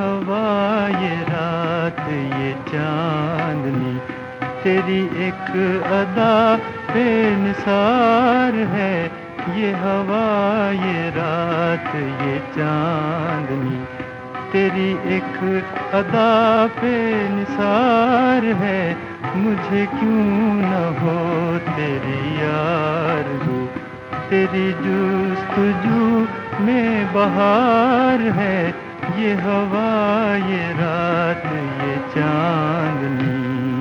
हवा ये रात ये चांदनी, तेरी एक अदा बेनिसार है। ये हवा ये रात ये चांदनी, तेरी एक अदा बेनिसार है। मुझे क्यों न हो तेरी आरज़ू, तेरी जुस्तजू में बहार है। ये हवा ये रात ये चांदनी।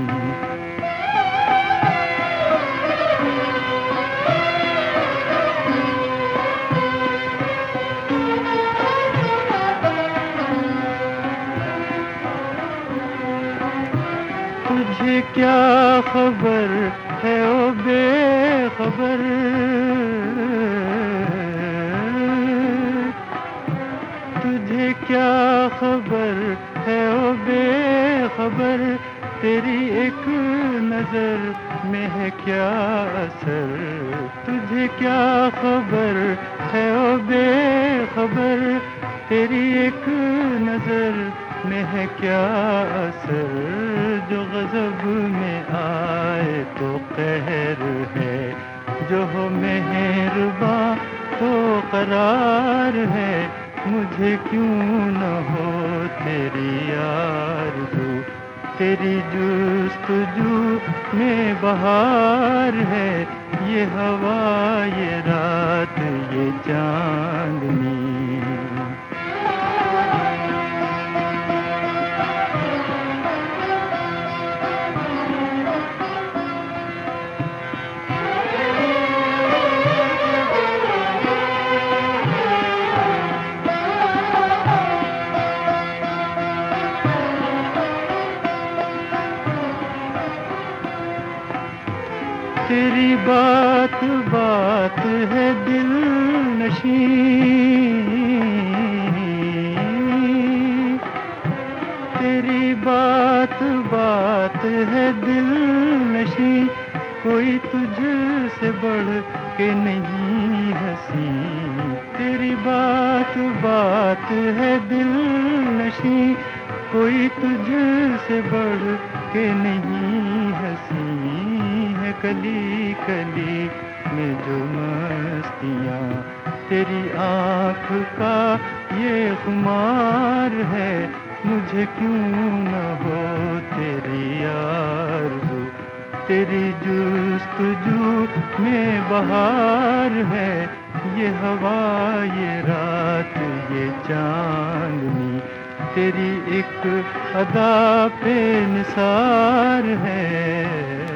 तुझे क्या खबर है ओ बेखबर, तुझे क्या खबर है ओ बेखबर। तेरी एक नजर में है क्या असर, तुझे क्या खबर है ओ बेखबर। तेरी एक नजर में है क्या असर, जो गज़ब में आए तो कहर है, जो हो मेहरबां तो करार है। मुझे क्यों न हो तेरी आरज़ू, तेरी जुस्तजू में बहार है। ये हवा ये रात ये चांदनी। तेरी बात बात है दिल नशी, तेरी बात बात है दिल नशी। कोई तुझसे बढ़ के नहीं हंसी, तेरी बात बात है दिल नशी। कोई तुझसे बढ़ के नहीं हंसी है। कली कली में जो मस्तियाँ, तेरी आँख का ये खुमार है। मुझे क्यों न हो तेरी आरज़ू, तेरी जुस्तजू में बहार है। ये हवा ये रात ये चांदनी, तेरी एक अदा पे निसार है।